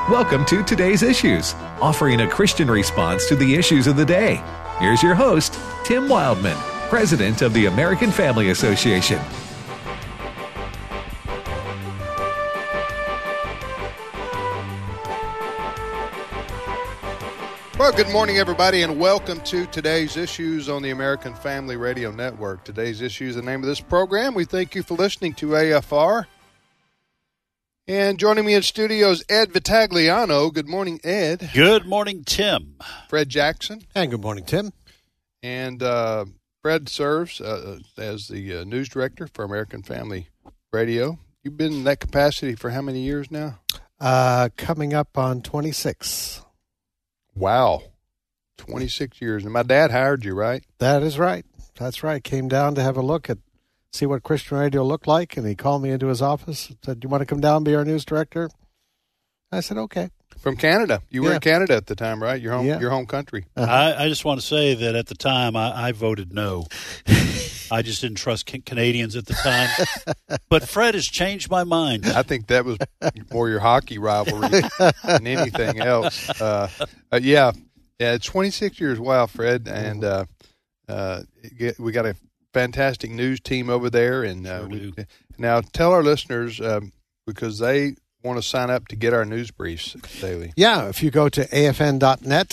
Welcome to Today's Issues, offering a Christian response to the issues of the day. Here's your host, Tim Wildman, President of the American Family Association. Well, good morning, everybody, and welcome to Today's Issues on the American Family Radio Network. Today's Issues is the name of this program. We thank you for listening to AFR. And joining me in studio is Ed Vitagliano. Good morning, Ed. Good morning, Tim. Fred Jackson. And good morning, Tim. And Fred serves as the news director for American Family Radio. You've been in that capacity for how many years now? Coming up on 26. Wow. 26 years. And my dad hired you, right? That is right. That's right. Came down to have a look at, see what Christian radio looked like, and he called me into his office and said, "Do you want to come down and be our news director?" I said, okay. From Canada. You were in Canada at the time, right? Your home country. I just want to say that at the time, I voted no. I just didn't trust Canadians at the time. But Fred has changed my mind. I think that was more your hockey rivalry than anything else. Yeah, 26 years. Wow, Fred. And we got a fantastic news team over there. And now tell our listeners, because they want to sign up to get our news briefs daily. Yeah, if you go to afn.net,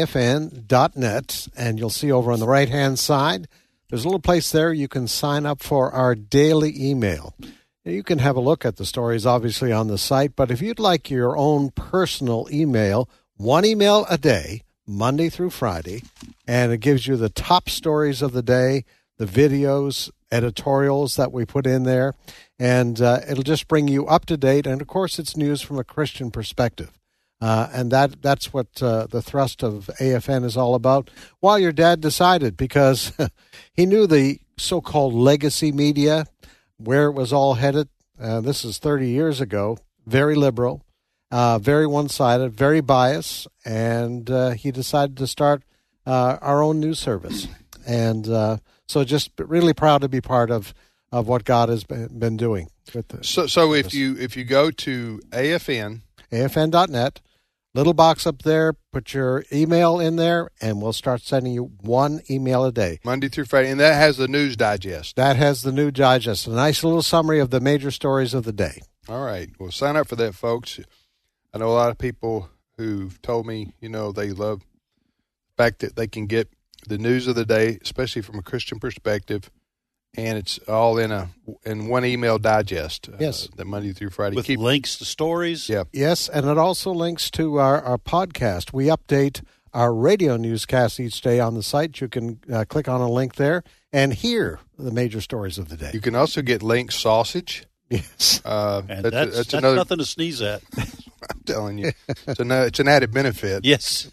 and you'll see over on the right-hand side, there's a little place there you can sign up for our daily email. You can have a look at the stories, obviously, on the site, but if you'd like your own personal email, one email a day, Monday through Friday, and it gives you the top stories of the day, the videos, editorials that we put in there, and it'll just bring you up to date. And, of course, it's news from a Christian perspective. And that's what the thrust of AFN is all about. While your dad decided, because he knew the so-called legacy media, where it was all headed. This is 30 years ago, very liberal, very one-sided, very biased, and he decided to start our own news service. And so just really proud to be part of what God has been doing. So if you go to AFN.net, little box up there, put your email in there, and we'll start sending you one email a day. Monday through Friday, and that has the news digest. That has the news digest, a nice little summary of the major stories of the day. All right. Well, sign up for that, folks. I know a lot of people who've told me, they love the fact that they can get the news of the day, especially from a Christian perspective, and it's all in one email digest. Yes. The Monday through Friday. With links to stories. Yeah. Yes, and it also links to our podcast. We update our radio newscast each day on the site. You can click on a link there and hear the major stories of the day. You can also get link sausage. Yes. And that's nothing to sneeze at. I'm telling you. It's an added benefit. Yes.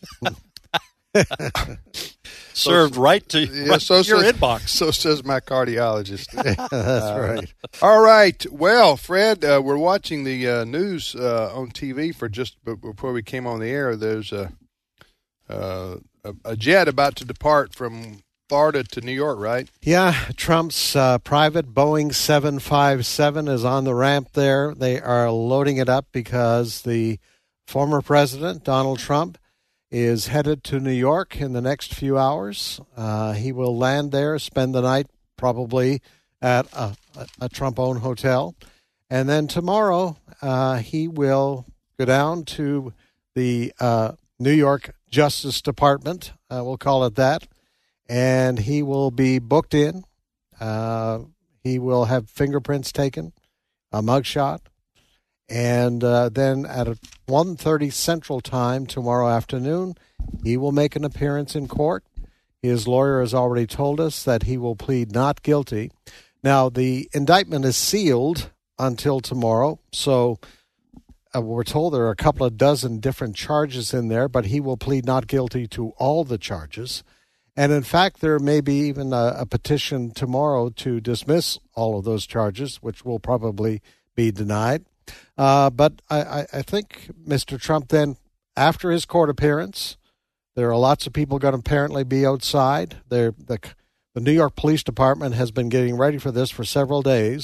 Served right to your inbox. So says my cardiologist. That's right. All right. Well, Fred, we're watching the news on TV before we came on the air. There's a jet about to depart from Florida to New York, right? Yeah. Trump's private Boeing 757 is on the ramp there. They are loading it up because the former president, Donald Trump, is headed to New York in the next few hours. He will land there, spend the night probably at a Trump-owned hotel. And then tomorrow he will go down to the New York Justice Department, we'll call it that, and he will be booked in. He will have fingerprints taken, a mugshot, and then at 1:30 Central Time tomorrow afternoon, he will make an appearance in court. His lawyer has already told us that he will plead not guilty. Now, the indictment is sealed until tomorrow, so we're told there are a couple of dozen different charges in there, but he will plead not guilty to all the charges. And in fact, there may be even a petition tomorrow to dismiss all of those charges, which will probably be denied. But I think Mr. Trump then, after his court appearance, there are lots of people going to apparently be outside. The New York Police Department has been getting ready for this for several days,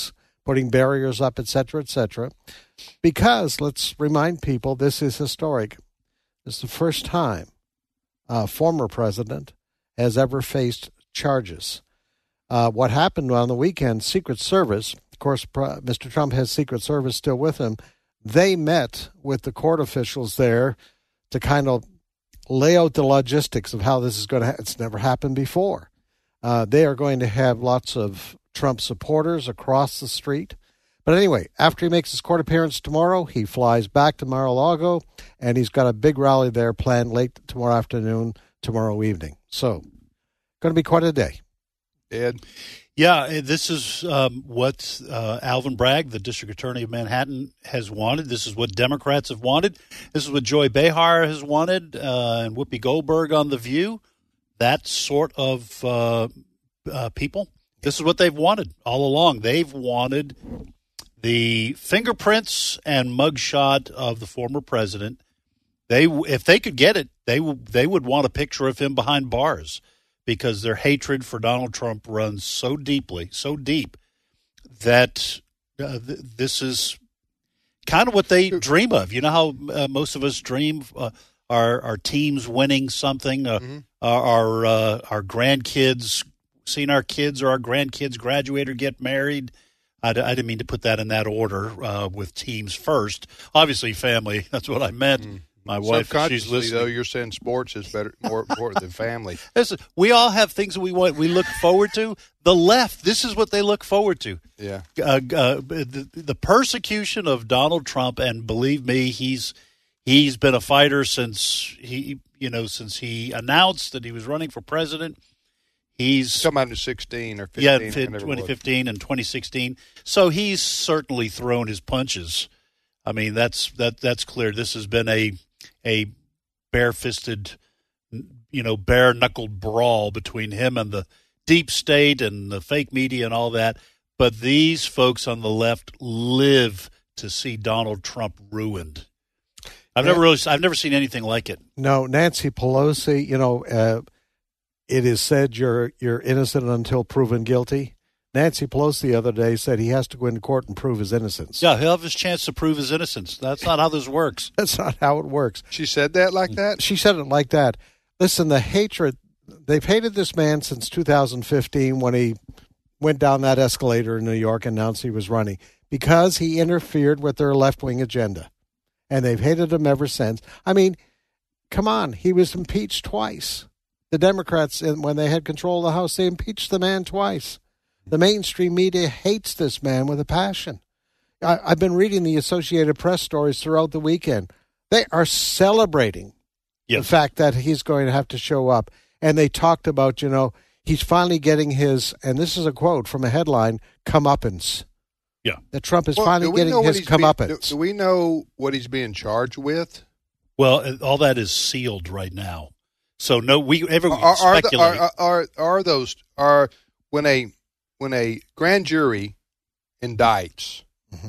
putting barriers up, et cetera, because let's remind people this is historic. It's the first time a former president has ever faced charges. What happened on the weekend, Secret Service, of course, Mr. Trump has Secret Service still with him. They met with the court officials there to kind of lay out the logistics of how this is going to happen. It's never happened before. They are going to have lots of Trump supporters across the street. But anyway, after he makes his court appearance tomorrow, he flies back to Mar-a-Lago, and he's got a big rally there planned late tomorrow afternoon, tomorrow evening. So, going to be quite a day. Ed? Yeah, this is what Alvin Bragg, the district attorney of Manhattan, has wanted. This is what Democrats have wanted. This is what Joy Behar has wanted, and Whoopi Goldberg on The View. That sort of people. This is what they've wanted all along. They've wanted the fingerprints and mugshot of the former president. If they could get it, they would want a picture of him behind bars, because their hatred for Donald Trump runs so deep that this is kind of what they dream of. You know how most of us dream our teams winning something, our grandkids, seeing our kids or our grandkids graduate or get married. I didn't mean to put that in that order with teams first. Obviously, family, that's what I meant. My wife, she's listening. Though, you're saying sports is more important than family. Listen, we all have things that we look forward to. The left, this is what they look forward to. Yeah. The persecution of Donald Trump, and believe me, he's been a fighter since he announced that he was running for president. He's come out in 16 or 15. Yeah, 2015 and 2016. So he's certainly thrown his punches. I mean, that's clear. This has been a bare-fisted, bare-knuckled brawl between him and the deep state and the fake media and all that. But these folks on the left live to see Donald Trump ruined. I've never seen anything like it. No, Nancy Pelosi, it is said you're innocent until proven guilty. Nancy Pelosi the other day said he has to go into court and prove his innocence. Yeah, he'll have his chance to prove his innocence. That's not how this works. That's not how it works. She said that like that? She said it like that. Listen, the hatred, they've hated this man since 2015 when he went down that escalator in New York and announced he was running, because he interfered with their left-wing agenda. And they've hated him ever since. I mean, come on, he was impeached twice. The Democrats, when they had control of the House, they impeached the man twice. The mainstream media hates this man with a passion. I've been reading the Associated Press stories throughout the weekend. They are celebrating the fact that he's going to have to show up. And they talked about, he's finally getting his, and this is a quote from a headline, comeuppance. Yeah. That Trump is finally getting his comeuppance. Do we know what he's being charged with? Well, all that is sealed right now. So everyone speculate. When a grand jury indicts,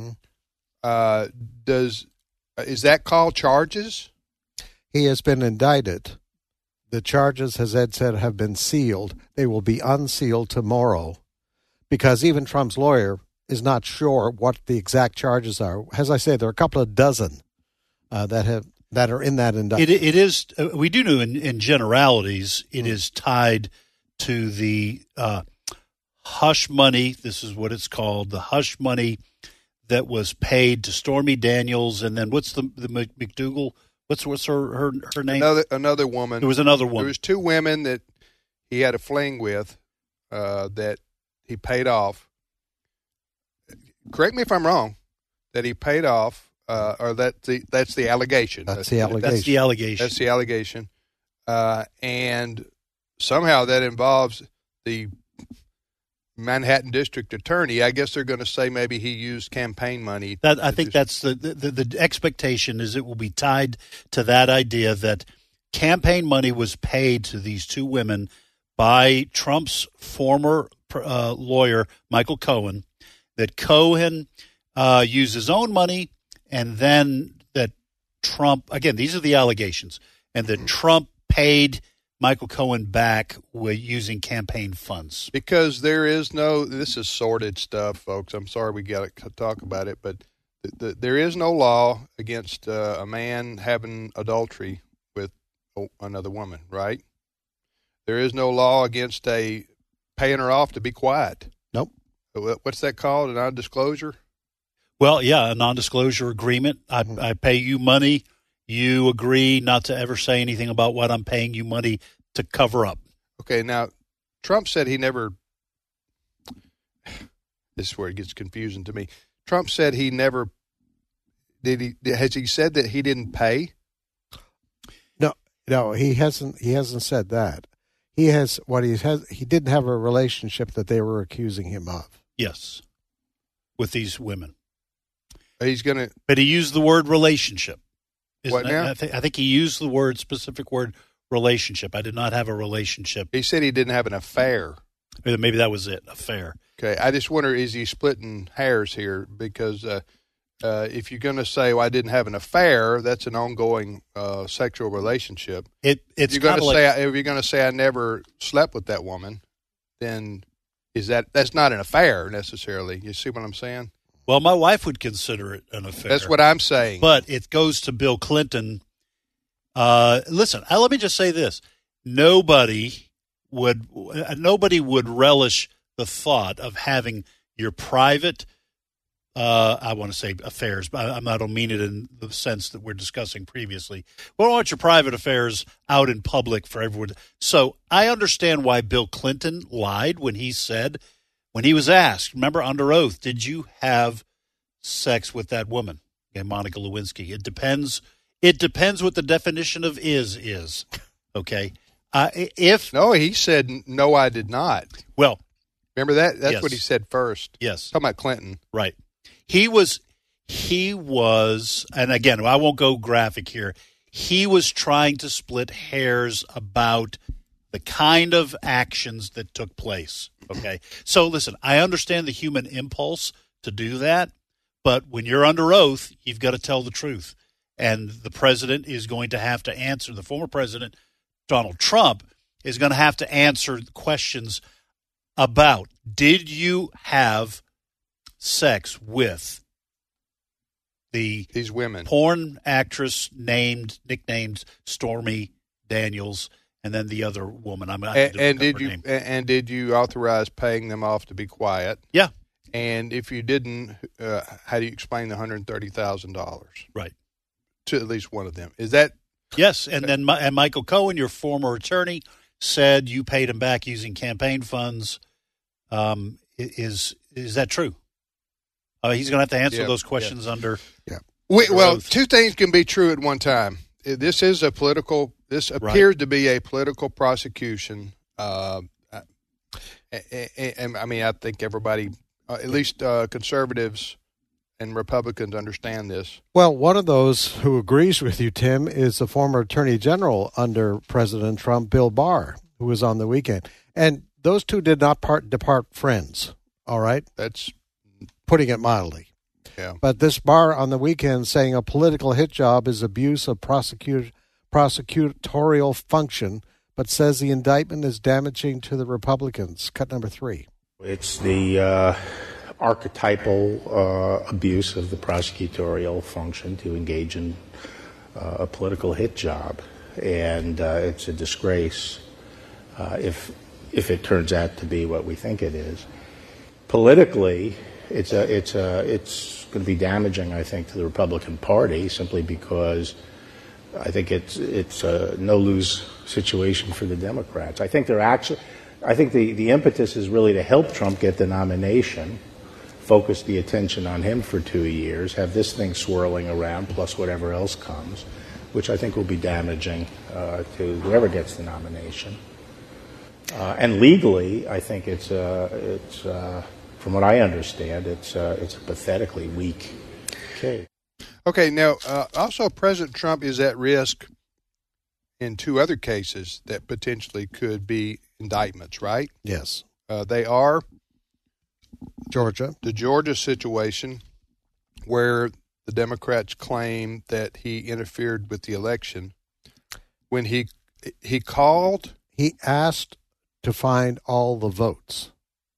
is that called charges? He has been indicted. The charges, as Ed said, have been sealed. They will be unsealed tomorrow, because even Trump's lawyer is not sure what the exact charges are. As I say, there are a couple of dozen that are in that indictment. It is. We do know in generalities, it is tied to the hush money. This is what it's called: the hush money that was paid to Stormy Daniels, and then what's the McDougal? What's her name? Another woman. There was another woman. There was two women that he had a fling with that he paid off. Correct me if I'm wrong. That he paid off, or that's the allegation. That's the allegation. That's the allegation. And somehow that involves the Manhattan District Attorney. I guess they're going to say maybe he used campaign money. I think that's the expectation, is it will be tied to that idea that campaign money was paid to these two women by Trump's former lawyer, Michael Cohen, that Cohen used his own money, and then that Trump, again, these are the allegations, and that Trump paid Michael Cohen back with using campaign funds? Because this is sordid stuff, folks. I'm sorry we got to talk about it, but there is no law against a man having adultery with another woman, right? There is no law against paying her off to be quiet. Nope. What's that called? A non-disclosure? Well, yeah, a non-disclosure agreement. I pay you money. You agree not to ever say anything about what I'm paying you money to cover up. Okay, now, Trump said he never – this is where it gets confusing to me. Trump said he never – has he said that he didn't pay? No, he hasn't said that. He didn't have a relationship that they were accusing him of. Yes, with these women. He's going to – But he used the word relationship. What now? I think he used the specific word relationship. I did not have a relationship. He said he didn't have an affair. Maybe that was it, affair. Okay, I just wonder, is he splitting hairs here? Because if you're going to say, well, I didn't have an affair, that's an ongoing sexual relationship. It's if you're going to say I never slept with that woman, then that's not an affair necessarily. You see what I'm saying? Well, my wife would consider it an affair. That's what I'm saying. But it goes to Bill Clinton. Listen, let me just say this. Nobody would relish the thought of having your private, I want to say affairs, but I don't mean it in the sense that we're discussing previously. We don't want your private affairs out in public for everyone. So I understand why Bill Clinton lied when he was asked, remember, under oath, did you have sex with that woman, Monica Lewinsky? It depends what the definition of is. Okay. No, he said, no, I did not. Well, remember that? That's yes. what he said first. Yes. Talking about Clinton. Right. He was, and again, I won't go graphic here. He was trying to split hairs about the kind of actions that took place. Okay. So listen, I understand the human impulse to do that, but when you're under oath, you've got to tell the truth. And the president is going to have to answer, the former president, Donald Trump, is going to have to answer questions about, did you have sex with these women, porn actress nicknamed Stormy Daniels, and then the other woman. Did you authorize paying them off to be quiet? Yeah. And if you didn't, how do you explain the $130,000? Right. To at least one of them. Is that? Yes. And then Michael Cohen, your former attorney, said you paid him back using campaign funds. Is that true? He's going to have to answer those questions under. Yeah. Well, two things can be true at one time. This appears to be a political prosecution. And I mean, I think everybody, at least conservatives and Republicans, understand this. Well, one of those who agrees with you, Tim, is the former Attorney General under President Trump, Bill Barr, who was on the weekend. And those two did not depart friends, all right? That's putting it mildly. Yeah. But this Barr on the weekend saying a political hit job is abuse of prosecutorial function, but says the indictment is damaging to the Republicans. Cut number 3. It's the archetypal abuse of the prosecutorial function to engage in a political hit job, and it's a disgrace if it turns out to be what we think it is. Politically, it's going to be damaging, I think, to the Republican Party simply because I think it's a no-lose situation for the Democrats. I think the impetus is really to help Trump get the nomination, focus the attention on him for 2 years, have this thing swirling around plus whatever else comes, which I think will be damaging to whoever gets the nomination. And legally, I think it's from what I understand, it's a pathetically weak case. Okay, now also President Trump is at risk in 2 other cases that potentially could be indictments, right? Yes. They are Georgia. The Georgia situation where the Democrats claim that he interfered with the election when he He called. He asked to find all the votes.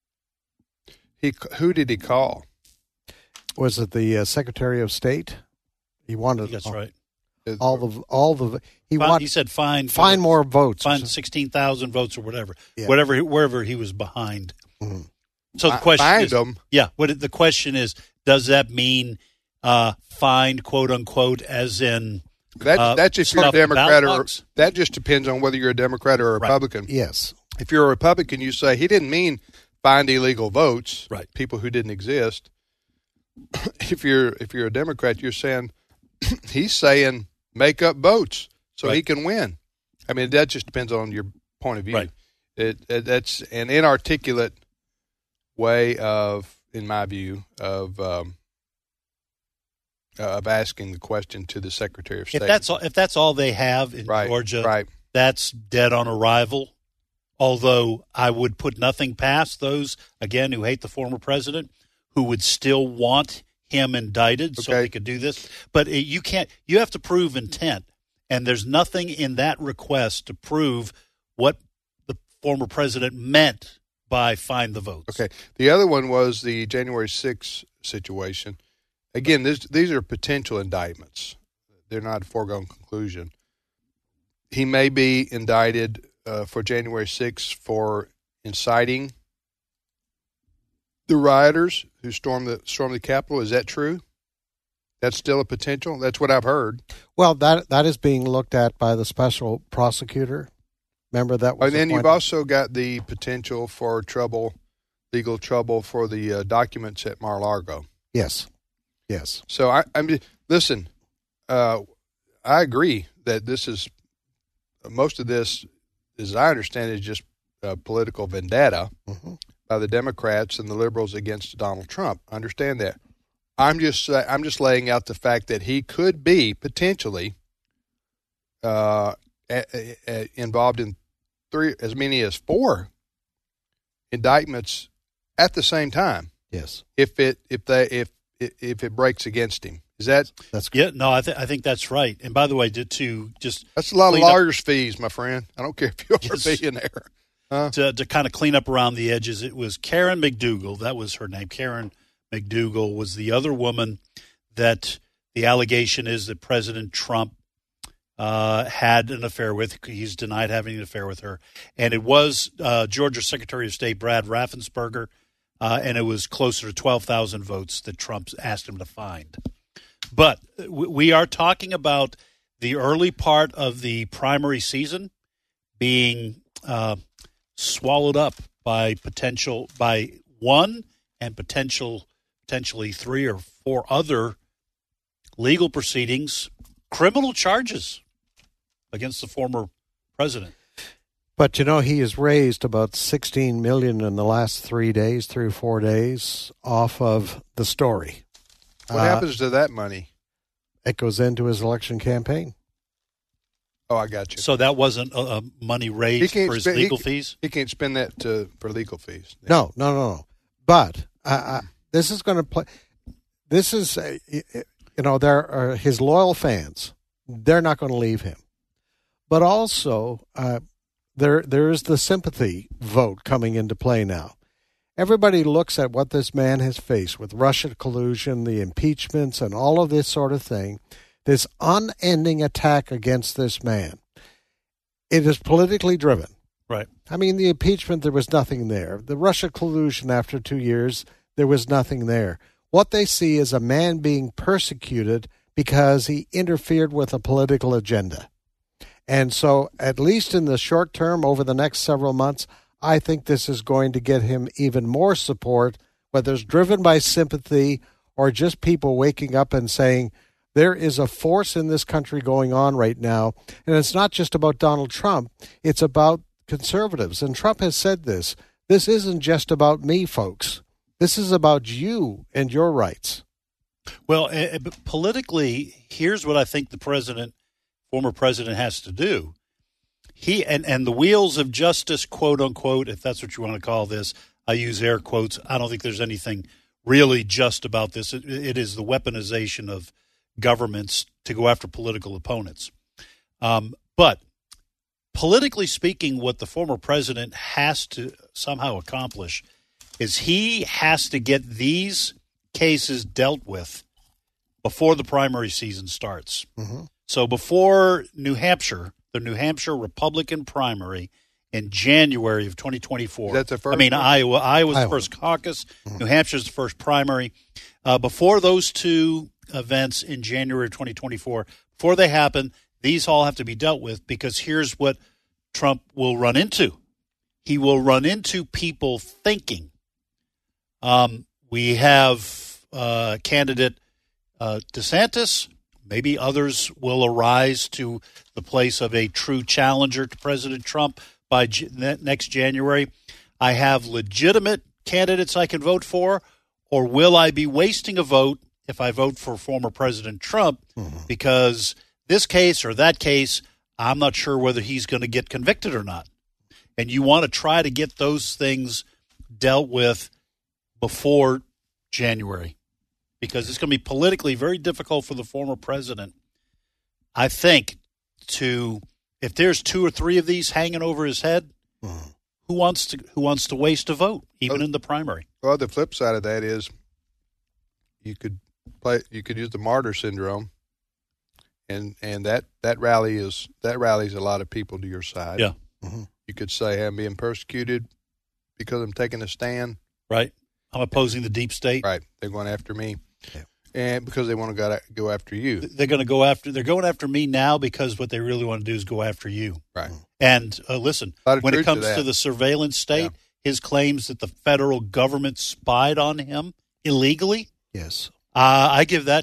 Who did he call? Was it the Secretary of State? He wanted. That's right. All the. He said find more votes. Find 16,000 votes or whatever. Yeah. Wherever he was behind. Mm-hmm. So the question find is, them. Yeah. The question is, does that mean find quote unquote as in that's if you're a stuff Democrat ballot or box? that just depends on whether you're a Democrat or a Republican. Yes. If you're a Republican, you say he didn't mean find illegal votes, right? People who didn't exist. If you're a Democrat, you're saying he's saying make up votes so he can win. I mean, that just depends on your point of view. Right. That's an inarticulate way of, in my view, of asking the question to the Secretary of State. If that's all they have in Georgia, that's dead on arrival. Although I would put nothing past those, again, who hate the former president, who would still want him indicted so they could do this. But you have to prove intent. And there's nothing in that request to prove what the former president meant by find the votes. Okay. The other one was the January 6th situation. Again, these are potential indictments. They're not a foregone conclusion. He may be indicted for January 6th for inciting the rioters who stormed the Capitol. Is that true? That's still a potential? That's what I've heard. Well, that is being looked at by the special prosecutor. Remember that was. And then you've also got the potential for legal trouble for the documents at Mar-a-Lago. Yes. So listen. I agree that this is most of this, as I understand it, is just political vendetta by the Democrats and the liberals against Donald Trump. I understand that. I'm just laying out the fact that he could be potentially involved in as many as 4 indictments at the same time. Yes. If it breaks against him, that's yeah? No, I think that's right. And by the way, that's a lot of lawyers' fees, my friend. I don't care if you're a billionaire. To kind of clean up around the edges, it was Karen McDougal. That was her name. Karen McDougal was the other woman that the allegation is that President Trump had an affair with. He's denied having an affair with her. And it was Georgia Secretary of State Brad Raffensperger, and it was closer to 12,000 votes that Trump asked him to find. But we are talking about the early part of the primary season being swallowed up by one and potentially 3 or 4 other legal proceedings, criminal charges against the former president. But he has raised about $16 million in the last 3 or 4 days off of the story. What happens to that money? It goes into his election campaign. Oh, I got you. So that wasn't money raised for his legal fees? He can't spend that for legal fees. No. But this is going to play. This is, there are his loyal fans. They're not going to leave him. But also, there is the sympathy vote coming into play now. Everybody looks at what this man has faced with Russia collusion, the impeachments, and all of this sort of thing. This unending attack against this man. It is politically driven. Right. I mean, the impeachment, there was nothing there. The Russia collusion after 2 years, there was nothing there. What they see is a man being persecuted because he interfered with a political agenda. And so, at least in the short term, over the next several months, I think this is going to get him even more support, whether it's driven by sympathy or just people waking up and saying, there is a force in this country going on right now. And it's not just about Donald Trump. It's about conservatives. And Trump has said this. This isn't just about me, folks. This is about you and your rights. Well, politically, here's what I think the former president has to do. He and the wheels of justice, quote unquote, if that's what you want to call this, I use air quotes. I don't think there's anything really just about this. It is the weaponization of governments to go after political opponents. But politically speaking, what the former president has to somehow accomplish is he has to get these cases dealt with before the primary season starts. Mm-hmm. So before New Hampshire, the New Hampshire Republican primary in January of 2024. That's the first I mean, one? Iowa's the first caucus. Mm-hmm. New Hampshire's the first primary. Before those two events in January of 2024, before they happen, these all have to be dealt with, because here's what Trump will run into. He will run into people thinking. We have candidate DeSantis. Maybe others will arise to the place of a true challenger to President Trump by next January. I have legitimate candidates I can vote for, or will I be wasting a vote if I vote for former President Trump? Mm-hmm. Because this case or that case, I'm not sure whether he's going to get convicted or not. And you want to try to get those things dealt with before January, because it's going to be politically very difficult for the former president, I think, if there's 2 or 3 of these hanging over his head, who wants to waste a vote, even in the primary? Well, the flip side of that is you could use the martyr syndrome, and that rallies a lot of people to your side. Yeah. Mm-hmm. You could say, I'm being persecuted because I'm taking a stand. Right. I'm opposing the deep state. Right. They're going after me. Yeah. And because they want to go after you. They're going after me now because what they really want to do is go after you. Right. And listen, when it comes to the surveillance state, his claims that the federal government spied on him illegally. Yes. I give that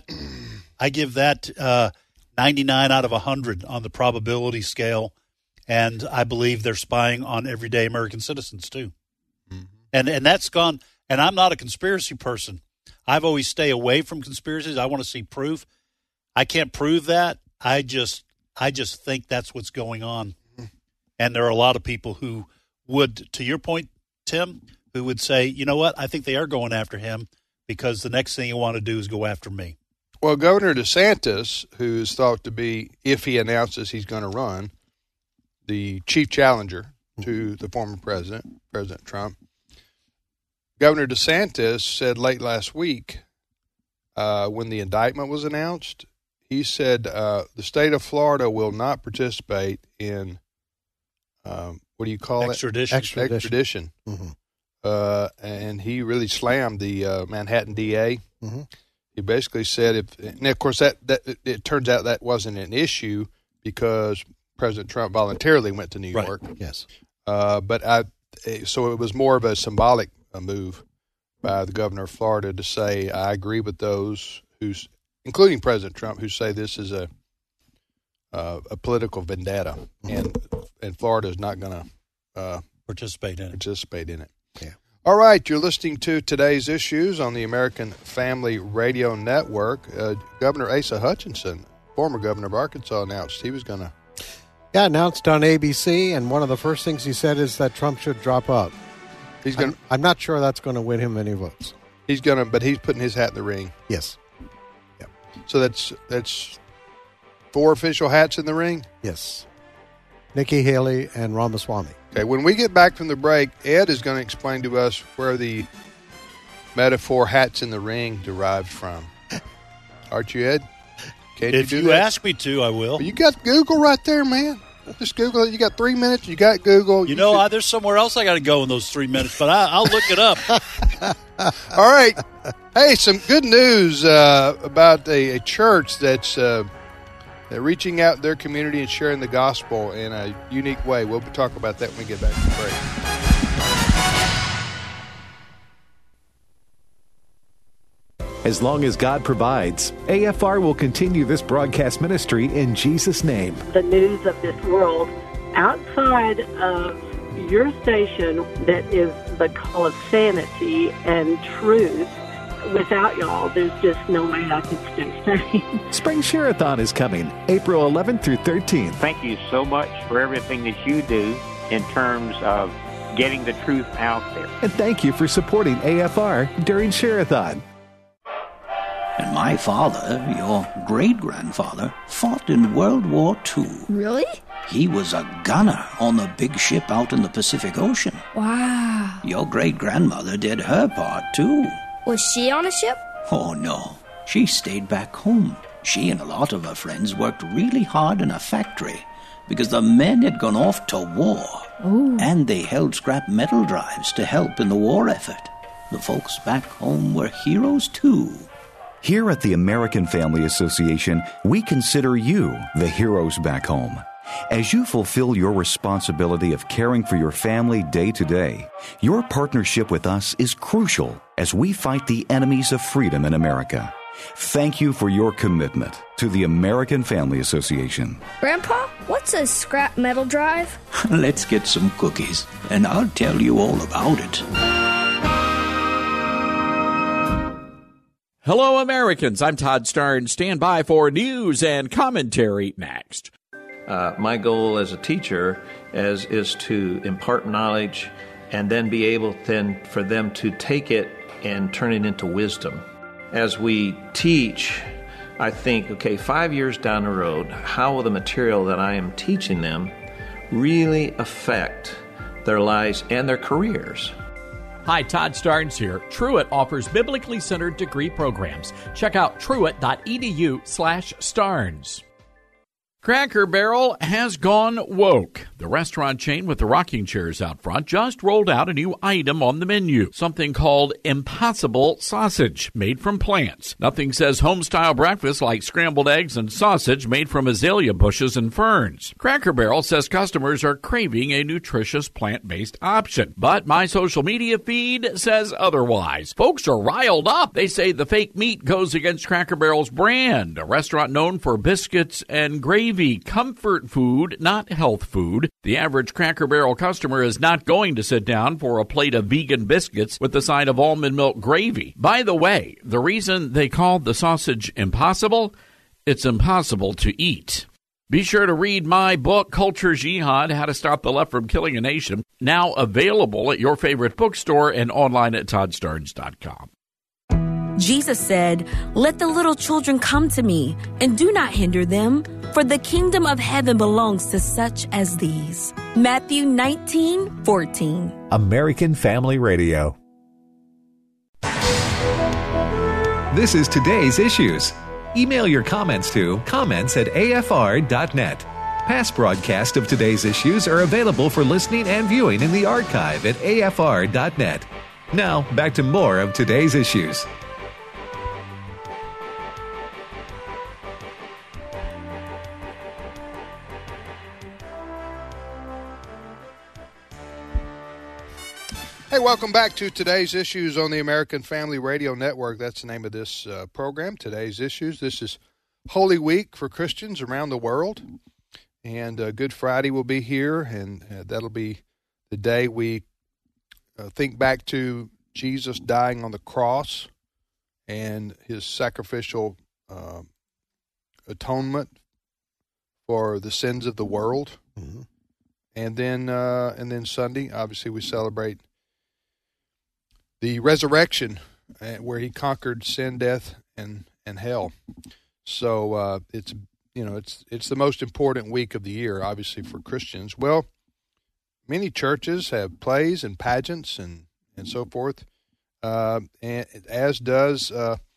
99 out of 100 on the probability scale. And I believe they're spying on everyday American citizens too. Mm-hmm. And that's gone. And I'm not a conspiracy person. I've always stay away from conspiracies. I want to see proof. I can't prove that. I just think that's what's going on. And there are a lot of people who would, to your point, Tim, who would say, you know what? I think they are going after him because the next thing you want to do is go after me. Well, Governor DeSantis, who is thought to be, if he announces he's going to run, the chief challenger to the former president, President Trump, Governor DeSantis said late last week, when the indictment was announced, he said the state of Florida will not participate in, what do you call Extradition. it? Extradition. Mm-hmm. And he really slammed the Manhattan DA. Mm-hmm. He basically said, and of course, that it turns out that wasn't an issue because President Trump voluntarily went to New York. Right. Yes. So it was more of a symbolic move by the governor of Florida to say, I agree with those including President Trump, who say this is a political vendetta, and Florida is not going to participate in it. Yeah. All right, you're listening to Today's Issues on the American Family Radio Network. Governor Asa Hutchinson, former governor of Arkansas, announced he was going to. Yeah, announced on ABC, and one of the first things he said is that Trump should drop out. I'm not sure that's going to win him any votes. But he's putting his hat in the ring. Yes. Yeah. So that's 4 official hats in the ring? Yes. Nikki Haley and Ramaswamy. Okay, when we get back from the break, Ed is going to explain to us where the metaphor hats in the ring derived from. Aren't you, Ed? Can't if you do that? Ask me to, I will. Well, you got Google right there, man. Just Google it. You got 3 minutes. You got Google. There's somewhere else I got to go in those 3 minutes, but I'll look it up. All right. Hey, some good news about a church that's reaching out in their community and sharing the gospel in a unique way. We'll talk about that when we get back from the break. As long as God provides, AFR will continue this broadcast ministry in Jesus' name. The news of this world outside of your station that is the call of sanity and truth. Without y'all, there's just no way I could stay sane. Spring Share-a-thon is coming, April 11th through 13th. Thank you so much for everything that you do in terms of getting the truth out there. And thank you for supporting AFR during Share-a-thon. And my father, your great-grandfather, fought in World War II. Really? He was a gunner on the big ship out in the Pacific Ocean. Wow. Your great-grandmother did her part, too. Was she on a ship? Oh, no. She stayed back home. She and a lot of her friends worked really hard in a factory because the men had gone off to war. Ooh. And they held scrap metal drives to help in the war effort. The folks back home were heroes, too. Here at the American Family Association, we consider you the heroes back home. As you fulfill your responsibility of caring for your family day to day, your partnership with us is crucial as we fight the enemies of freedom in America. Thank you for your commitment to the American Family Association. Grandpa, what's a scrap metal drive? Let's get some cookies, and I'll tell you all about it. Hello, Americans. I'm Todd Starnes. Stand by for news and commentary next. My goal as a teacher is to impart knowledge and then be able then for them to take it and turn it into wisdom. As we teach, I think, okay, 5 years down the road, how will the material that I am teaching them really affect their lives and their careers? Hi, Todd Starnes here. Truett offers biblically centered degree programs. Check out truett.edu/Starnes. Cracker Barrel has gone woke. The restaurant chain with the rocking chairs out front just rolled out a new item on the menu, something called Impossible Sausage, made from plants. Nothing says home-style breakfast like scrambled eggs and sausage made from azalea bushes and ferns. Cracker Barrel says customers are craving a nutritious plant-based option, but my social media feed says otherwise. Folks are riled up. They say the fake meat goes against Cracker Barrel's brand, a restaurant known for biscuits and gravy. Comfort food, not health food. The average Cracker Barrel customer is not going to sit down for a plate of vegan biscuits with the side of almond milk gravy. By the way, the reason they called the sausage impossible, it's impossible to eat. Be sure to read my book, Culture Jihad, How to Stop the Left from Killing a Nation, now available at your favorite bookstore and online at toddstarnes.com. Jesus said, "Let the little children come to me, and do not hinder them, for the kingdom of heaven belongs to such as these." Matthew 19:14. American Family Radio. This is Today's Issues. Email your comments to comments@afr.net. Past broadcasts of Today's Issues are available for listening and viewing in the archive at afr.net. Now, back to more of Today's Issues. Hey, welcome back to Today's Issues on the American Family Radio Network. That's the name of this program, Today's Issues. This is Holy Week for Christians around the world, and Good Friday will be here, and that'll be the day we think back to Jesus dying on the cross and his sacrificial atonement for the sins of the world. Mm-hmm. And then Sunday, obviously, we celebrate the resurrection, where he conquered sin, death, and hell. So it's the most important week of the year, obviously, for Christians. Well, many churches have plays and pageants and so forth, and as does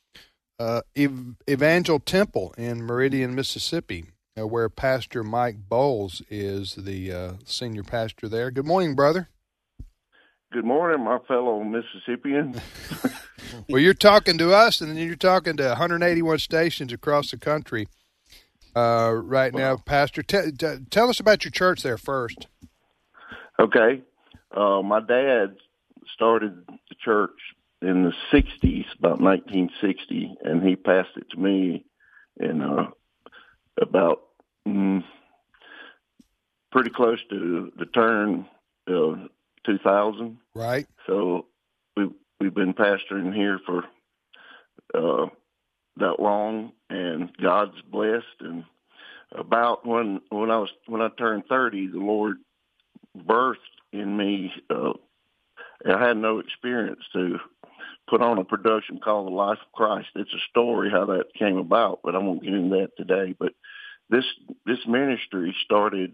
Evangel Temple in Meridian, Mississippi, where Pastor Mike Bowles is the senior pastor there. Good morning, brother. Good morning, my fellow Mississippians. Well, you're talking to us, and then you're talking to 181 stations across the country right now. Pastor, tell us about your church there first. Okay. My dad started the church in the 60s, about 1960, and he passed it to me in about pretty close to the turn of 2000. Right. So we've been pastoring here for that long, and God's blessed. And about when I turned 30, the Lord birthed in me. I had no experience to put on a production called The Life of Christ. It's a story how that came about, but I won't get into that today. But this ministry started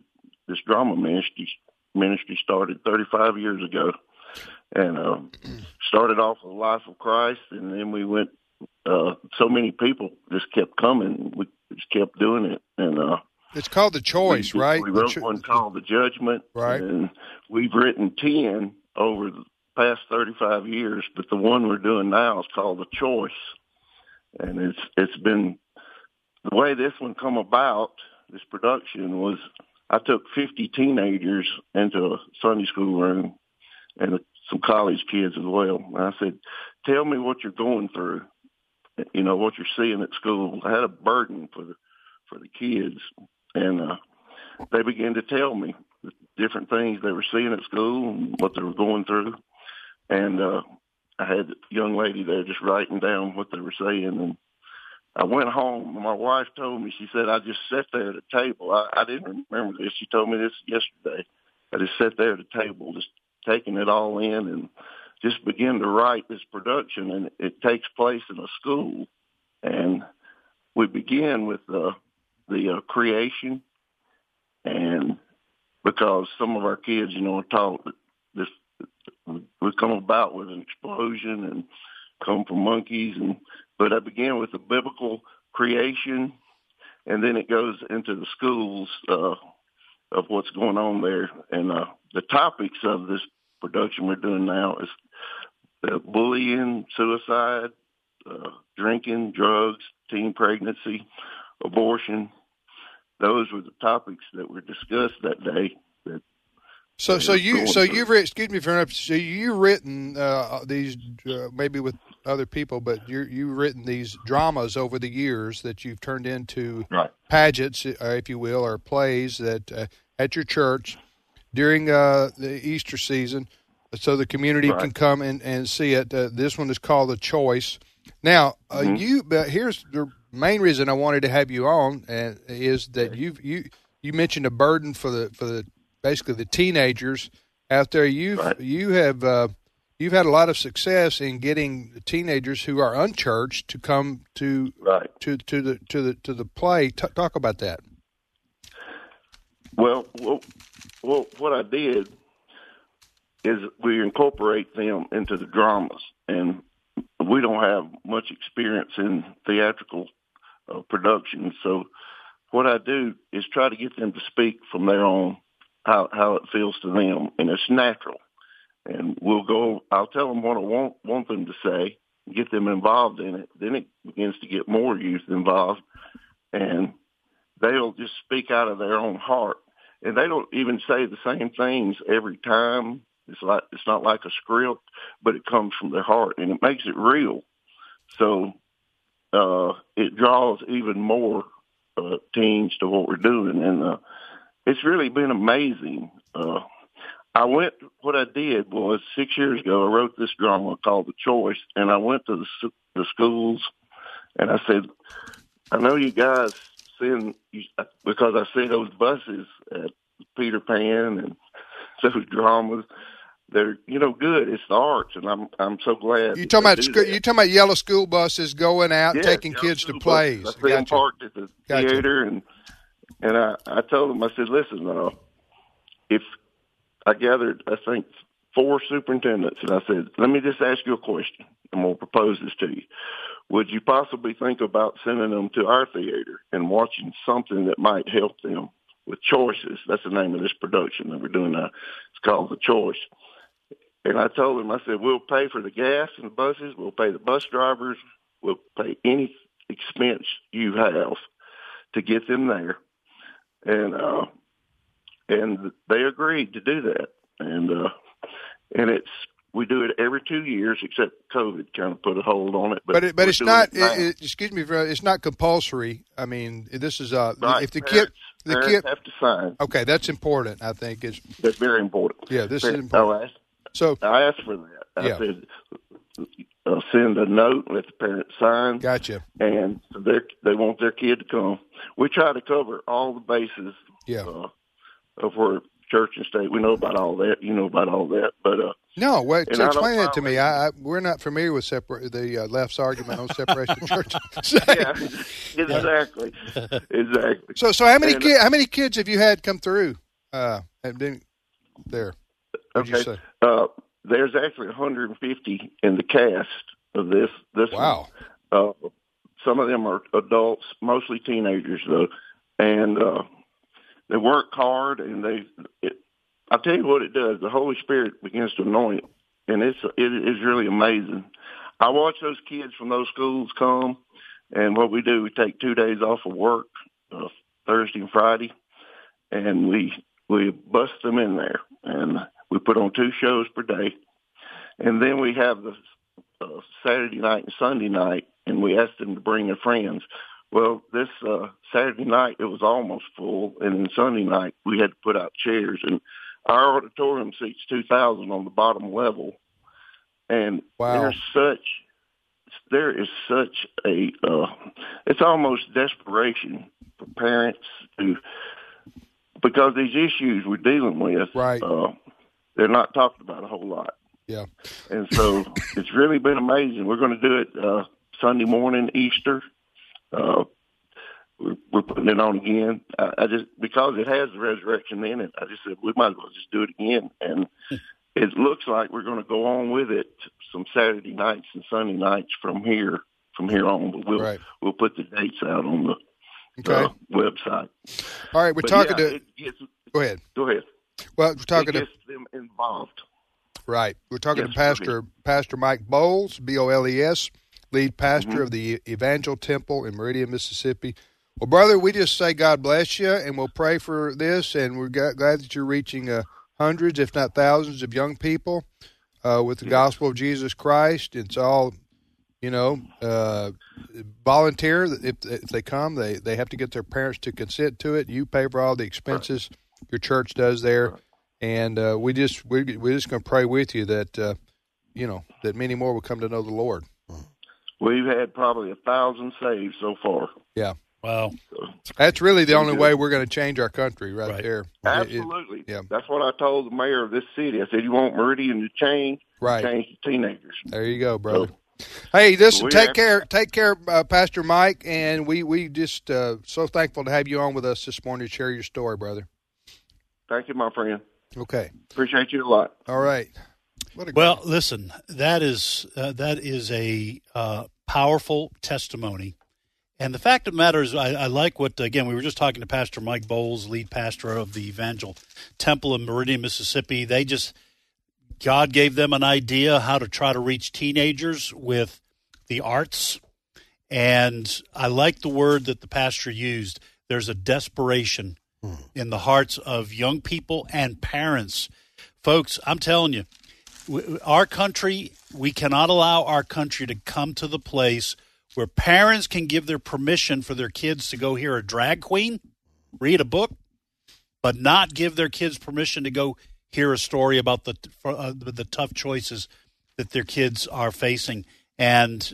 this drama ministry started 35 years ago, and started off with Life of Christ, and then we went. So many people just kept coming. We just kept doing it, and it's called The Choice, right? We wrote one called The Judgment, right? And we've written 10 over the past 35 years, but the one we're doing now is called The Choice, and it's been the way this one come about. This production was I took 50 teenagers into a Sunday school room and some college kids as well, and I said, "Tell me what you're going through." You know, what you're seeing at school. I had a burden for the kids, and they began to tell me the different things they were seeing at school and what they were going through. And I had a young lady there just writing down what they were saying. And I went home, and my wife told me, she said, I just sat there at a table. I didn't remember this. She told me this yesterday. I just sat there at a table, just taking it all in and just begin to write this production, and it takes place in a school. And we begin with the creation, and because some of our kids, you know, are taught that this would come about with an explosion and come from monkeys, but I began with the biblical creation, and then it goes into the schools of what's going on there. And the topics of this production we're doing now is bullying, suicide, drinking, drugs, teen pregnancy, abortion. Those were the topics that were discussed that day. You've written, excuse me for interrupting. So you've written these maybe with other people, but you've written these dramas over the years that you've turned into pageants, if you will, or plays that at your church during the Easter season, so the community can come and see it. This one is called The Choice. Now, here's the main reason I wanted to have you on, is that you mentioned a burden for the basically the teenagers out there. You've had a lot of success in getting teenagers who are unchurched to come to the play. Talk about that. Well, what I did is we incorporate them into the dramas, and we don't have much experience in theatrical production. So what I do is try to get them to speak from their own, how it feels to them, and it's natural. And I'll tell them what I want them to say, get them involved in it. Then it begins to get more youth involved, and they'll just speak out of their own heart. And they don't even say the same things every time. It's not like a script, but it comes from their heart, and it makes it real. So it draws even more teens to what we're doing, and it's really been amazing. What I did was 6 years ago, I wrote this drama called The Choice, and I went to the schools, and I said, I know you guys because I see those buses at Peter Pan and those dramas. They're good. It's the arts, and I'm so glad. You're talking about yellow school buses going out and taking kids to plays. I see them parked at the theater, and I told them, I said, listen, if I gathered, I think, 4 superintendents, and I said, let me just ask you a question. I'm going to propose this to you. Would you possibly think about sending them to our theater and watching something that might help them with choices? That's the name of this production that we're doing now. It's called The Choice. And I told them, I said, we'll pay for the gas in the buses. We'll pay the bus drivers. We'll pay any expense you have to get them there. And they agreed to do that. And we do it every 2 years, except COVID kind of put a hold on it. But it's not. Excuse me, it's not compulsory. I mean, this is if the kid have to sign. Okay, that's important. I think that's very important. Yeah, this is important. So I asked for that. I said, send a note, let the parents sign. Gotcha. And they want their kid to come. We try to cover all the bases of where church and state. We know about all that. You know about all that. But no, wait, explain that to me. We're not familiar with the left's argument on separation of church. Yeah, exactly. So how many kids have you had come through? have been there? What'd you say? There's actually 150 in the cast of this. Wow. One. Some of them are adults, mostly teenagers though, and they work hard. And I'll tell you what it does. The Holy Spirit begins to anoint, and it is really amazing. I watch those kids from those schools come, and what we do, we take 2 days off of work, Thursday and Friday, and we bust them in there, and we put on 2 shows per day, and then we have the Saturday night and Sunday night, and we ask them to bring their friends. Well, this Saturday night it was almost full, and then Sunday night we had to put out chairs, and our auditorium seats 2,000 on the bottom level, and wow. There is such a it's almost desperation for parents because these issues we're dealing with, right. They're not talked about a whole lot. Yeah. And so it's really been amazing. We're going to do it Sunday morning, Easter. We're putting it on again. I just, because it has the resurrection in it, I just said we might as well just do it again. And it looks like we're going to go on with it some Saturday nights and Sunday nights from here on. But we'll put the dates out on the website. All right, we're talking to. Go ahead. Go ahead. Well, we're talking to them involved. Right. We're talking to Pastor Mike Bowles, Boles, lead pastor of the Evangel Temple in Meridian, Mississippi. Well, brother, we just say God bless you, and we'll pray for this, and we're glad that you're reaching hundreds, if not thousands, of young people with the gospel of Jesus Christ. It's all, volunteer. If they come, they have to get their parents to consent to it. You pay for all the expenses your church does there, and we're just going to pray with you that that many more will come to know the Lord. We've had probably 1,000 saved so far. Yeah. Wow. That's really the only way we're going to change our country right there. Absolutely. That's what I told the mayor of this city. I said, you want Meridian to change? Right. Change the teenagers. There you go, brother. Hey, listen, take care, Pastor Mike, and we just so thankful to have you on with us this morning to share your story, brother. Thank you, my friend. Okay. Appreciate you a lot. All right. Well, listen, that is a powerful testimony. And the fact of the matter is, I like what, again, we were just talking to Pastor Mike Bowles, lead pastor of the Evangel Temple in Meridian, Mississippi. God gave them an idea how to try to reach teenagers with the arts. And I like the word that the pastor used. There's a desperation in the hearts of young people and parents. Folks, I'm telling you, our country, we cannot allow our country to come to the place where parents can give their permission for their kids to go hear a drag queen, read a book, but not give their kids permission to go hear a story about the tough choices that their kids are facing. And,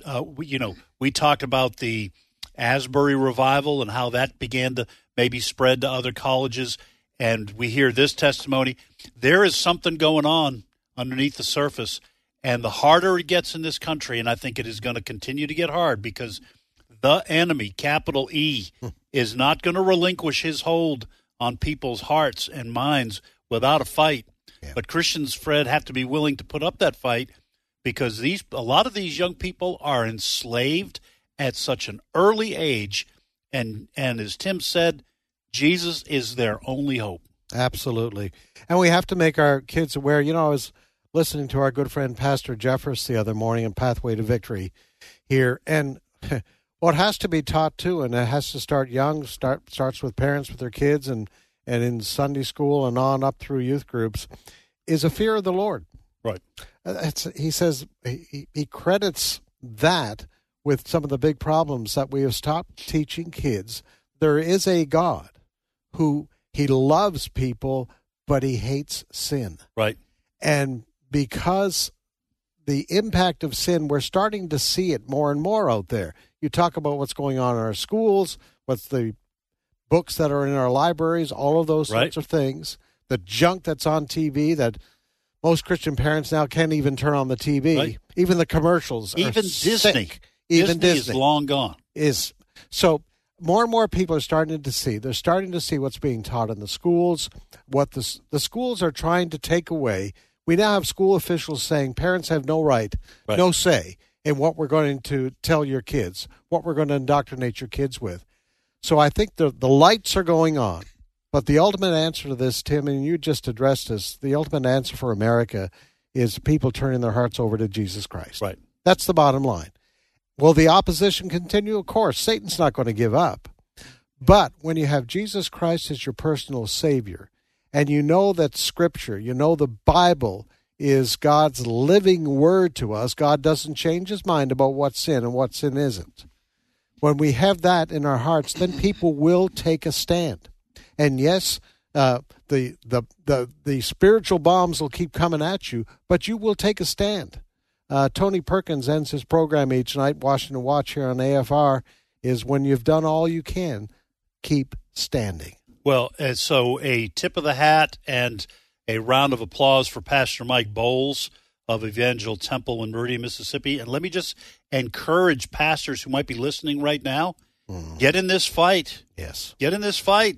we talked about the Asbury revival and how that began to maybe spread to other colleges. And we hear this testimony. There is something going on underneath the surface. And the harder it gets in this country, and I think it is going to continue to get hard because the enemy, capital E, is not going to relinquish his hold on people's hearts and minds without a fight. Yeah. But Christians, Fred, have to be willing to put up that fight because a lot of these young people are enslaved at such an early age. And as Tim said, Jesus is their only hope. Absolutely. And we have to make our kids aware. I was listening to our good friend Pastor Jeffress the other morning in Pathway to Victory here. And what has to be taught, too, and it has to start young, starts with parents with their kids and in Sunday school and on up through youth groups, is a fear of the Lord. Right. He says he credits that with some of the big problems that we have stopped teaching kids. There is a God who he loves people, but he hates sin. Right. And because the impact of sin, we're starting to see it more and more out there. You talk about what's going on in our schools, what's the books that are in our libraries, all of those sorts of things, the junk that's on TV that most Christian parents now can't even turn on the TV. Right. Even the commercials even are Disney. Sick. Even Disney is long gone. So more and more people are starting to see. They're starting to see what's being taught in the schools, what the schools are trying to take away. We now have school officials saying parents have no right, no say in what we're going to tell your kids, what we're going to indoctrinate your kids with. So I think the lights are going on. But the ultimate answer to this, Tim, and you just addressed this, the ultimate answer for America is people turning their hearts over to Jesus Christ. Right. That's the bottom line. Will the opposition continue? Of course. Satan's not going to give up. But when you have Jesus Christ as your personal Savior, and you know that Scripture, you know the Bible is God's living word to us, God doesn't change his mind about what's sin and what sin isn't. When we have that in our hearts, then people will take a stand. And yes, the spiritual bombs will keep coming at you, but you will take a stand. Tony Perkins ends his program each night, Washington Watch here on AFR, is when you've done all you can, keep standing. Well, so a tip of the hat and a round of applause for Pastor Mike Bowles of Evangel Temple in Meridian, Mississippi. And let me just encourage pastors who might be listening right now, get in this fight. Yes. Get in this fight.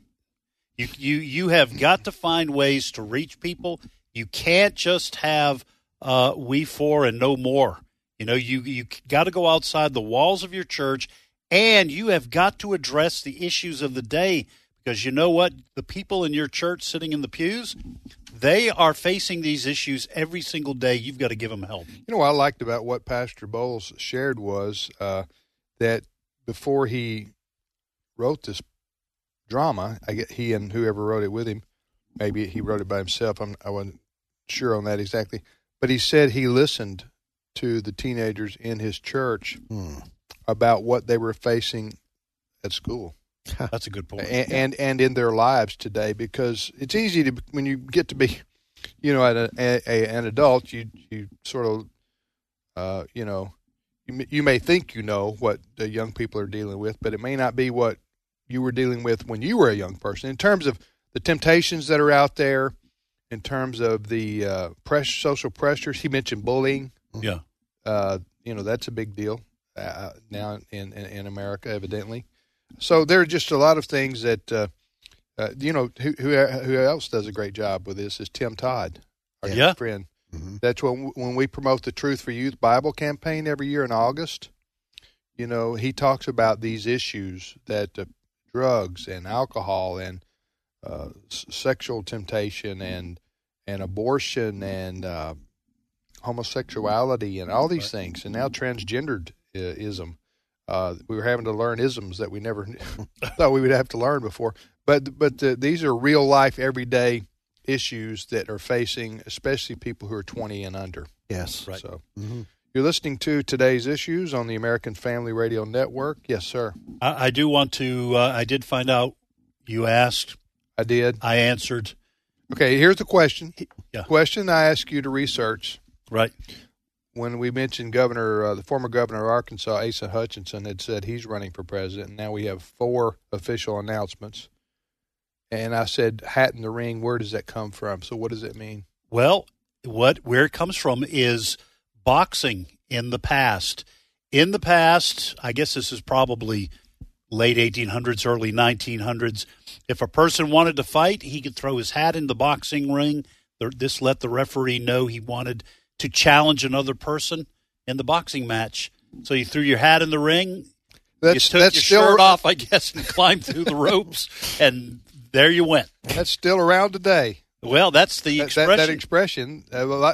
You have got to find ways to reach people. You can't just have we for and no more. You know, you got to go outside the walls of your church, and you have got to address the issues of the day, because you know what? The people in your church sitting in the pews, they are facing these issues every single day. You've got to give them help. You know what I liked about what Pastor Bowles shared was that before he wrote this drama, he and whoever wrote it with him, maybe he wrote it by himself, I wasn't sure on that exactly, but he said he listened to the teenagers in his church about what they were facing at school. That's a good point. And in their lives today, because it's easy to, when you get to be, you know, an adult, you sort of, you know, you may think you know what the young people are dealing with, but it may not be what you were dealing with when you were a young person, in terms of the temptations that are out there, in terms of the social pressures. He mentioned bullying. Yeah. You know, that's a big deal now in America, evidently. So there are just a lot of things that, you know, who else does a great job with this is Tim Todd, our good friend. Mm-hmm. That's when we promote the Truth for Youth Bible campaign every year in August. You know, he talks about these issues that drugs and alcohol and sexual temptation and abortion and homosexuality and all these things, and now transgenderism. We were having to learn isms that we never thought we would have to learn before. But these are real life, everyday issues that are facing, especially people who are 20 and under. Yes, right. So you're listening to Today's Issues on the American Family Radio Network. Yes, sir. I do want to. I did find out. You asked. I did. I answered. Okay, here's the question. Yeah. Question I ask you to research. Right. When we mentioned the former governor of Arkansas, Asa Hutchinson, had said he's running for president, and now we have 4 official announcements. And I said, hat in the ring, where does that come from? So what does it mean? Well, where it comes from is boxing in the past. In the past, I guess this is probably late 1800s, early 1900s, if a person wanted to fight, he could throw his hat in the boxing ring. This let the referee know he wanted to challenge another person in the boxing match. So you threw your hat in the ring, you took your shirt off, I guess, and climbed through the ropes, and there you went. That's still around today. Well, that's the expression. That expression.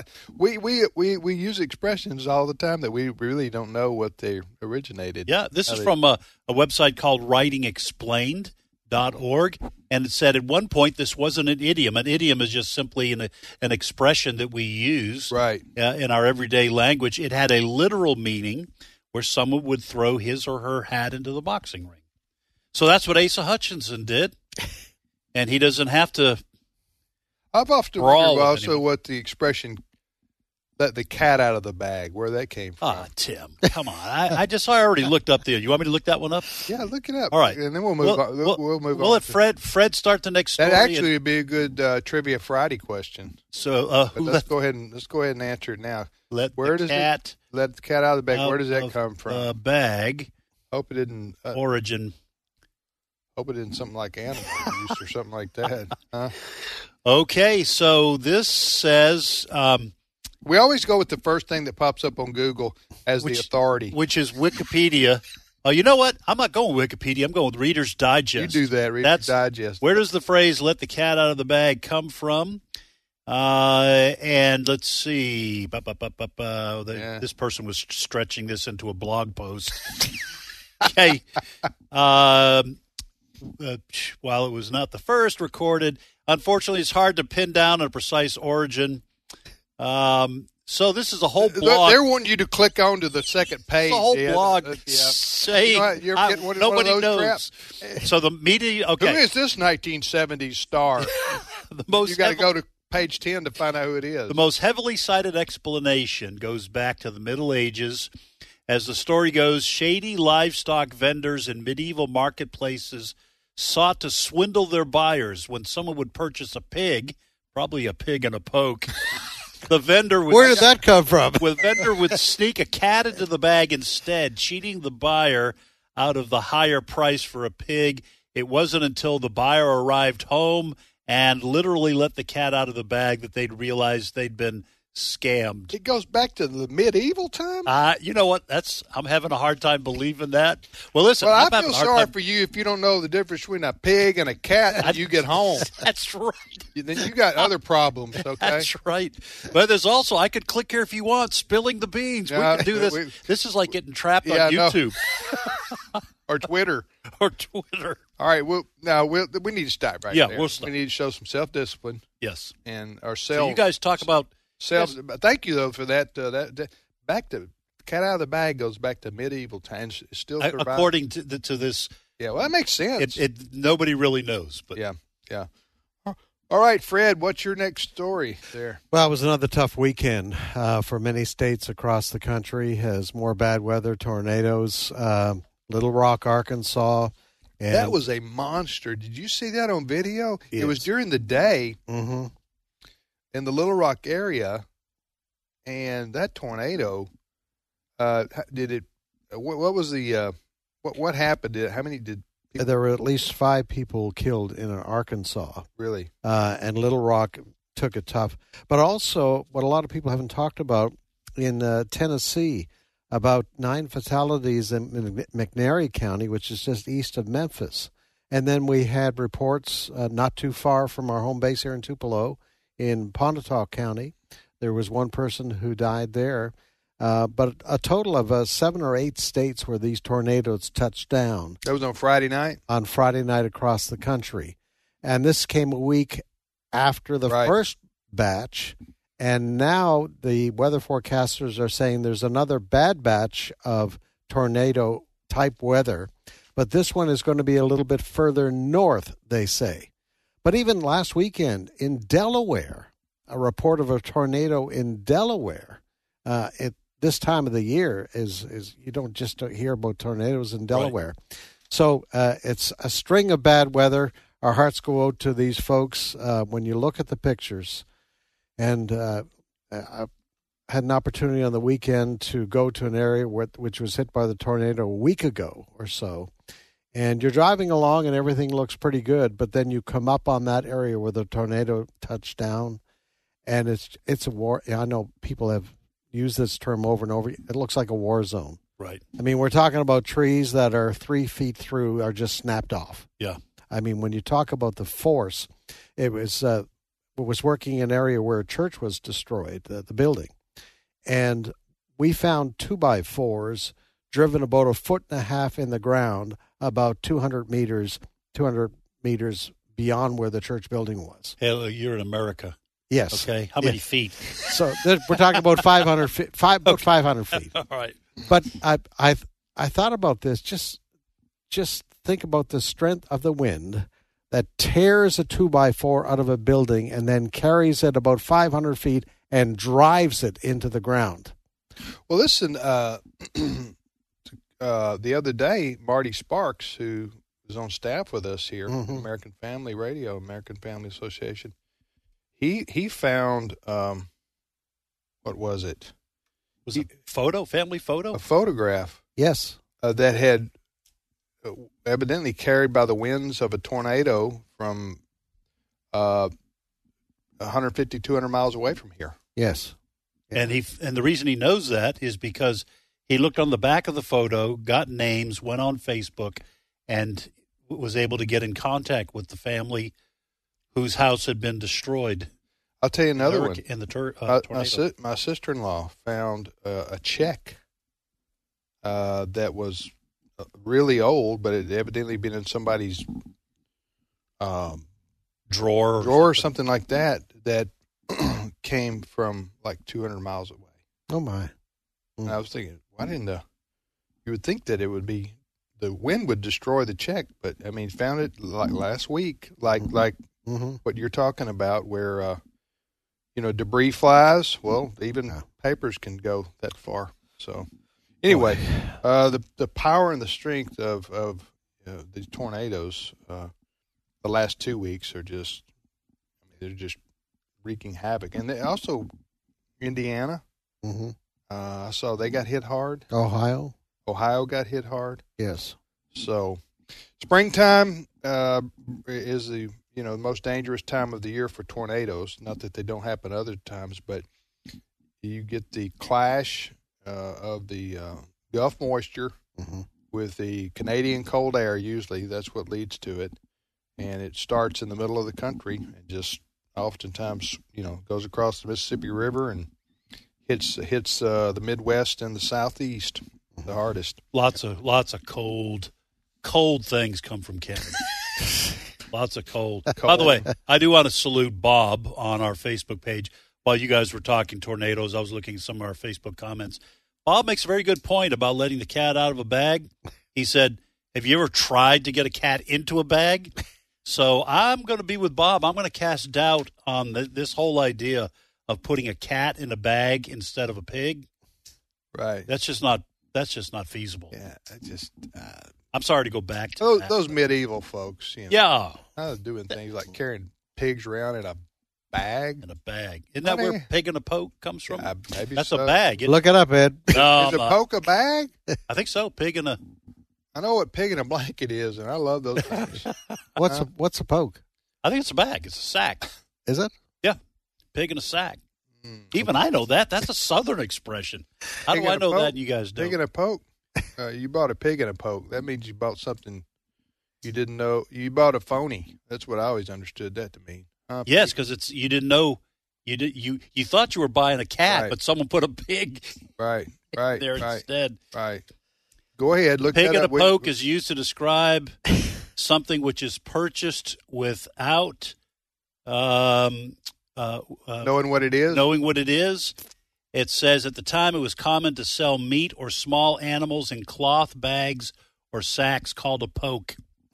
We use expressions all the time that we really don't know what they originated. Yeah, this is from a website called writingexplained.org, and it said at one point this wasn't an idiom. An idiom is just simply an expression that we use in our everyday language. It had a literal meaning where someone would throw his or her hat into the boxing ring. So that's what Asa Hutchinson did, and he doesn't have to. I've often wondered also what the expression "let the cat out of the bag," where that came from. Ah, Tim, come on! I already looked up there. You want me to look that one up? Yeah, look it up. All right, and then we'll move on. We'll move on. We'll let Fred start the next story. That actually would be a good Trivia Friday question. So let's go ahead and answer it now. Let the cat out of the bag. Where does that come from? Bag. Hope it didn't. Origin. Hope it isn't something like animal abuse or something like that. Huh? Okay, so this says we always go with the first thing that pops up on Google as the authority, which is Wikipedia. Oh, you know what? I'm not going with Wikipedia. I'm going with Reader's Digest. You do that, Reader's Digest. Where does the phrase "let the cat out of the bag" come from? And let's see. This person was stretching this into a blog post. Okay. While it was not the first recorded, unfortunately, it's hard to pin down a precise origin. So this is a whole blog. They're wanting you to click on to the second page. It's a whole blog saying nobody knows. Traps? So the media. Okay, who is this 1970s star? You got to go to page 10 to find out who it is. The most heavily cited explanation goes back to the Middle Ages. As the story goes, shady livestock vendors in medieval marketplaces sought to swindle their buyers. When someone would purchase a pig, probably a pig and a poke, the vendor would... Where did that come from? The vendor would sneak a cat into the bag instead, cheating the buyer out of the higher price for a pig. It wasn't until the buyer arrived home and literally let the cat out of the bag that they'd realized they'd been scammed. It goes back to the medieval time? You know what? I'm having a hard time believing that. Well, listen, I feel sorry for you if you don't know the difference between a pig and a cat when you get home. That's right. Then you got other problems, okay? That's right. But there's also, I could click here if you want, spilling the beans. Yeah, we can do this. This is like getting trapped on YouTube. Or Twitter. Or Twitter. All right, we need to stop right there. We'll stop. We need to show some self-discipline. Yes. And ourselves. So you guys talk about... Thank you, though, for that. Back to cat out of the bag goes back to medieval times. It's still surviving. According to this. Yeah, well, that makes sense. Nobody really knows. But Yeah. All right, Fred, what's your next story there? Well, it was another tough weekend for many states across the country as more bad weather, tornadoes, Little Rock, Arkansas. And that was a monster. Did you see that on video? Yes. It was during the day. Mm-hmm. In the Little Rock area, and that tornado, did it? What was the? What happened? How many did? There were at least 5 people killed in Arkansas. Really? And Little Rock took it tough. But also, what a lot of people haven't talked about in Tennessee, about 9 fatalities in McNairy County, which is just east of Memphis. And then we had reports not too far from our home base here in Tupelo. In Pontotoc County, there was 1 person who died there, but a total of 7 or 8 states where these tornadoes touched down. That was on Friday night? On Friday night across the country. And this came a week after the first batch, and now the weather forecasters are saying there's another bad batch of tornado-type weather, but this one is going to be a little bit further north, they say. But even last weekend in Delaware, a report of a tornado in Delaware. At this time of the year is you don't just hear about tornadoes in Delaware. Right. So it's a string of bad weather. Our hearts go out to these folks when you look at the pictures. And I had an opportunity on the weekend to go to an area which was hit by the tornado a week ago or so. And you're driving along and everything looks pretty good, but then you come up on that area where the tornado touched down, and it's a war. I know people have used this term over and over. It looks like a war zone. Right. I mean, we're talking about trees that are 3 feet through are just snapped off. Yeah. I mean, when you talk about the force, it was working in an area where a church was destroyed, the building, and we found 2x4s driven about 1.5 feet in the ground, about 200 meters beyond where the church building was. Hell, you're in America. Yes. Okay. How many feet? So we're talking about 500 feet. 500 feet. All right. But I thought about this. Just think about the strength of the wind that tears a 2x4 out of a building and then carries it about 500 feet and drives it into the ground. Well, listen. The other day, Marty Sparks, who is on staff with us here, American Family Radio, American Family Association, he found what was it? Was it family photo? A photograph. Yes. That had evidently carried by the winds of a tornado from 150, 200 miles away from here. Yes. And the reason he knows that is because he looked on the back of the photo, got names, went on Facebook, and was able to get in contact with the family whose house had been destroyed. I'll tell you another one. In the tornado. My sister-in-law found a check that was really old, but it had evidently been in somebody's drawer or something like that came from like 200 miles away. Oh, my. And I was thinking, why didn't you would think that it would be, the wind would destroy the check, but, I mean, found it like last week, like what you're talking about where, debris flies. Well, even papers can go that far. So, anyway, the power and the strength of these tornadoes the last 2 weeks are just, they're just wreaking havoc. And they also, Indiana, I saw they got hit hard. Ohio got hit hard. Yes. So, springtime is the most dangerous time of the year for tornadoes. Not that they don't happen other times, but you get the clash of the Gulf moisture with the Canadian cold air. Usually, that's what leads to it, and it starts in the middle of the country and just oftentimes goes across the Mississippi River and hits the Midwest and the Southeast the hardest. Lots of cold things come from Canada. Lots of cold. By the way, I do want to salute Bob on our Facebook page. While you guys were talking tornadoes, I was looking at some of our Facebook comments. Bob makes a very good point about letting the cat out of a bag. He said, have you ever tried to get a cat into a bag? So I'm going to be with Bob. I'm going to cast doubt on this whole idea of putting a cat in a bag instead of a pig. Right. That's just not feasible. Yeah, I'm sorry to go back to those medieval folks. Yeah. Doing things like carrying pigs around in a bag. Isn't that where pig in a poke comes from? Maybe that's so. a bag. Look it up, Ed. Is a poke a bag? I think so. I know what pig in a blanket is, and I love those things. What's a poke? I think it's a bag. It's a sack. Is it? Yeah. Pig in a sack. Even I know that. That's a Southern expression. How do I know that? You guys do. Pig in a poke. You bought a pig in a poke. That means you bought something you didn't know. You bought a phony. That's what I always understood that to mean. Yes, because you didn't know. You thought you were buying a cat, right. But someone put a pig right there instead. Right. Go ahead. Look pig that in up. A poke is used to describe something which is purchased without knowing what it is. Knowing what it is. It says at the time it was common to sell meat or small animals in cloth bags or sacks called a poke.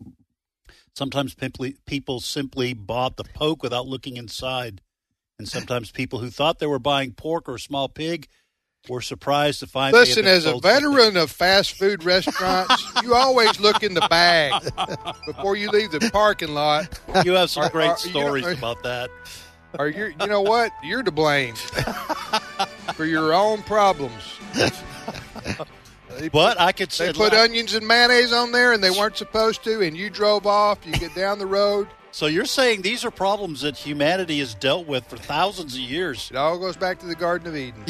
Sometimes people simply bought the poke without looking inside. And sometimes people who thought they were buying pork or a small pig were surprised to find. Listen, as a veteran of fast food restaurants, you always look in the bag before you leave the parking lot. You have some great stories about that. Or you know what? You're to blame for your own problems. But I could say they put onions and mayonnaise on there, and they weren't supposed to, and you drove off. You get down the road. So you're saying these are problems that humanity has dealt with for thousands of years. It all goes back to the Garden of Eden.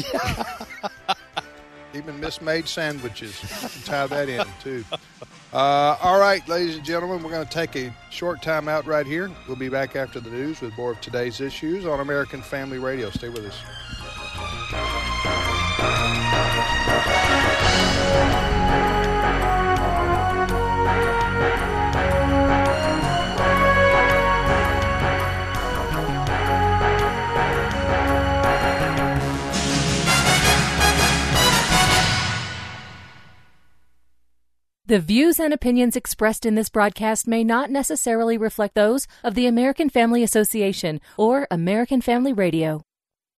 Even mismade sandwiches. Tie that in, too. All right, ladies and gentlemen, we're going to take a short time out right here. We'll be back after the news with more of today's issues on American Family Radio. Stay with us. The views and opinions expressed in this broadcast may not necessarily reflect those of the American Family Association or American Family Radio.